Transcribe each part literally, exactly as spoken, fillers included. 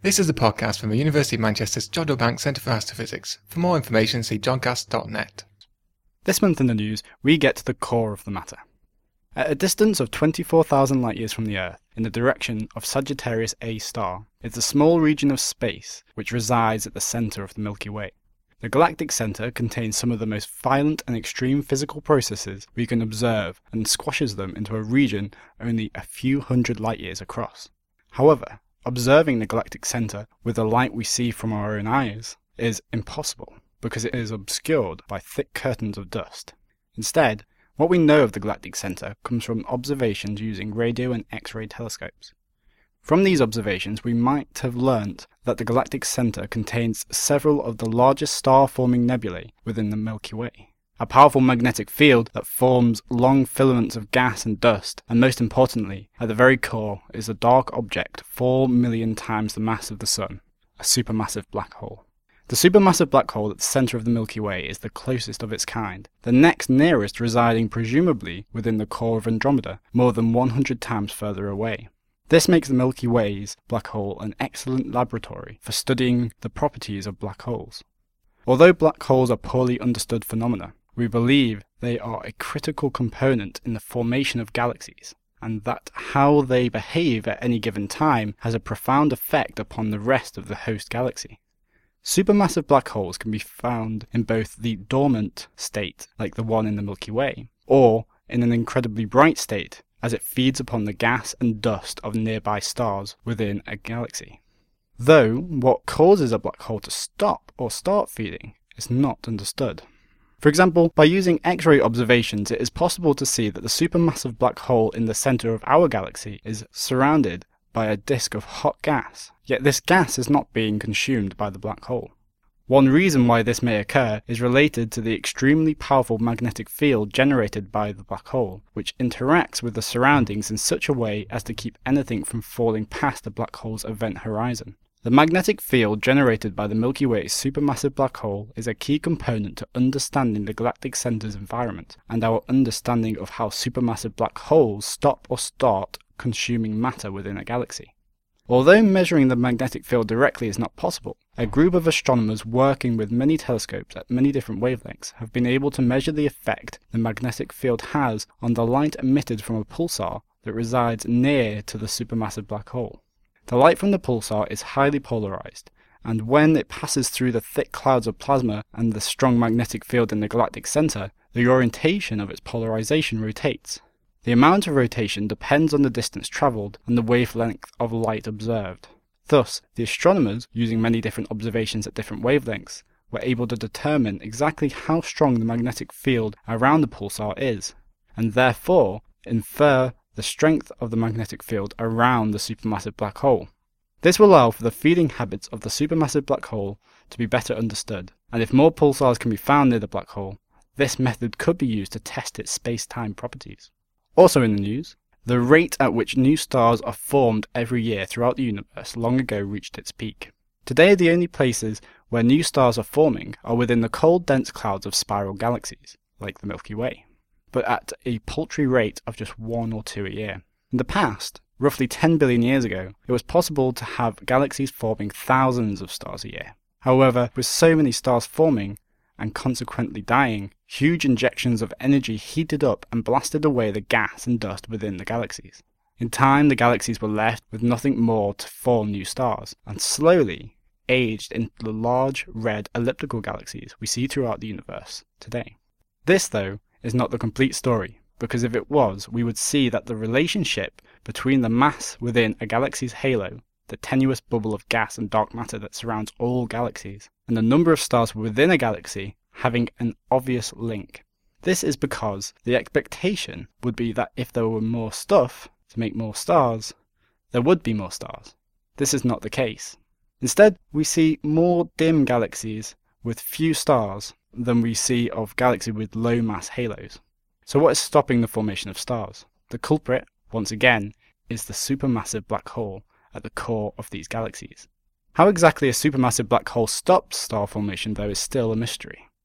This is a podcast from the University of Manchester's Jodrell Bank Centre for Astrophysics. For more information, see jodcast dot net. This month in the news, we get to the core of the matter. At a distance of twenty-four thousand light-years from the Earth, in the direction of Sagittarius A star, is a small region of space which resides at the centre of the Milky Way. The galactic centre contains some of the most violent and extreme physical processes we can observe and squashes them into a region only a few hundred light-years across. However, observing the galactic centre with the light we see from our own eyes is impossible because it is obscured by thick curtains of dust. Instead, what we know of the galactic centre comes from observations using radio and X-ray telescopes. From these observations, we might have learnt that the galactic centre contains several of the largest star-forming nebulae within the Milky Way. A powerful magnetic field that forms long filaments of gas and dust, and most importantly, at the very core is a dark object four million times the mass of the Sun, a supermassive black hole. The supermassive black hole at the centre of the Milky Way is the closest of its kind, the next nearest residing presumably within the core of Andromeda, more than one hundred times further away. This makes the Milky Way's black hole an excellent laboratory for studying the properties of black holes. Although black holes are poorly understood phenomena, we believe they are a critical component in the formation of galaxies, and that how they behave at any given time has a profound effect upon the rest of the host galaxy. Supermassive black holes can be found in both the dormant state, like the one in the Milky Way, or in an incredibly bright state, as it feeds upon the gas and dust of nearby stars within a galaxy. Though, what causes a black hole to stop or start feeding is not understood. For example, by using X-ray observations, it is possible to see that the supermassive black hole in the centre of our galaxy is surrounded by a disk of hot gas, yet this gas is not being consumed by the black hole. One reason why this may occur is related to the extremely powerful magnetic field generated by the black hole, which interacts with the surroundings in such a way as to keep anything from falling past the black hole's event horizon. The magnetic field generated by the Milky Way's supermassive black hole is a key component to understanding the galactic centre's environment, and our understanding of how supermassive black holes stop or start consuming matter within a galaxy. Although measuring the magnetic field directly is not possible, a group of astronomers working with many telescopes at many different wavelengths have been able to measure the effect the magnetic field has on the light emitted from a pulsar that resides near to the supermassive black hole. The light from the pulsar is highly polarized, and when it passes through the thick clouds of plasma and the strong magnetic field in the galactic center, the orientation of its polarization rotates. The amount of rotation depends on the distance traveled and the wavelength of light observed. Thus, the astronomers, using many different observations at different wavelengths, were able to determine exactly how strong the magnetic field around the pulsar is, and therefore infer the strength of the magnetic field around the supermassive black hole. This will allow for the feeding habits of the supermassive black hole to be better understood, and if more pulsars can be found near the black hole, this method could be used to test its space-time properties. Also in the news, the rate at which new stars are formed every year throughout the universe long ago reached its peak. Today, the only places where new stars are forming are within the cold, dense clouds of spiral galaxies, like the Milky Way, but at a paltry rate of just one or two a year. In the past, roughly ten billion years ago, it was possible to have galaxies forming thousands of stars a year. However, with so many stars forming, and consequently dying, huge injections of energy heated up and blasted away the gas and dust within the galaxies. In time, the galaxies were left with nothing more to form new stars, and slowly aged into the large red elliptical galaxies we see throughout the universe today. This, though, is not the complete story, because if it was, we would see that the relationship between the mass within a galaxy's halo, the tenuous bubble of gas and dark matter that surrounds all galaxies, and the number of stars within a galaxy having an obvious link. This is because the expectation would be that if there were more stuff to make more stars, there would be more stars. This is not the case. Instead, we see more dim galaxies with few stars than we see of galaxies with low mass halos. So what is stopping the formation of stars? The culprit, once again, is the supermassive black hole at the core of these galaxies. How exactly a supermassive black hole stops star formation, though, is still a mystery.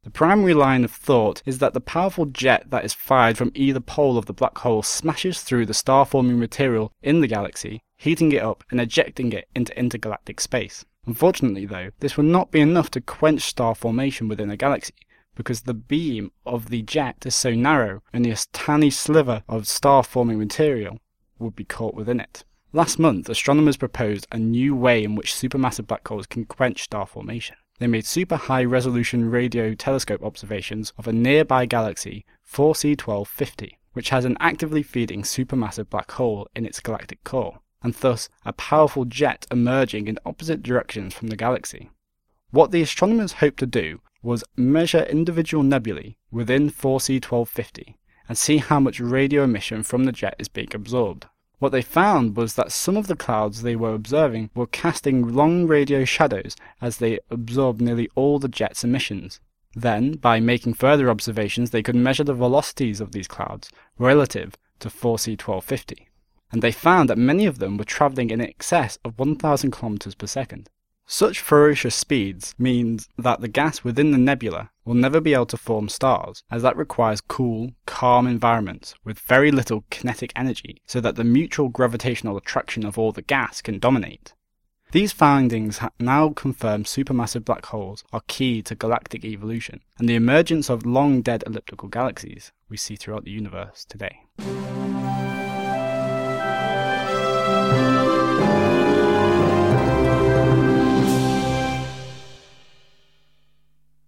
The primary line of thought is that the powerful jet that is fired from either pole of the black hole smashes through the star-forming material in the galaxy, heating it up and ejecting it into intergalactic space. Unfortunately though, this will not be enough to quench star formation within a galaxy, because the beam of the jet is so narrow, only a tiny sliver of star-forming material would be caught within it. Last month, astronomers proposed a new way in which supermassive black holes can quench star formation. They made super high-resolution radio telescope observations of a nearby galaxy, four C twelve fifty, which has an actively feeding supermassive black hole in its galactic core, and thus a powerful jet emerging in opposite directions from the galaxy. What the astronomers hoped to do was measure individual nebulae within four C twelve fifty and see how much radio emission from the jet is being absorbed. What they found was that some of the clouds they were observing were casting long radio shadows as they absorbed nearly all the jet's emissions. Then, by making further observations, they could measure the velocities of these clouds relative to four C twelve fifty, and they found that many of them were travelling in excess of one thousand kilometers per second. Such ferocious speeds means that the gas within the nebula will never be able to form stars, as that requires cool, calm environments with very little kinetic energy so that the mutual gravitational attraction of all the gas can dominate. These findings now confirm supermassive black holes are key to galactic evolution and the emergence of long-dead elliptical galaxies we see throughout the universe today.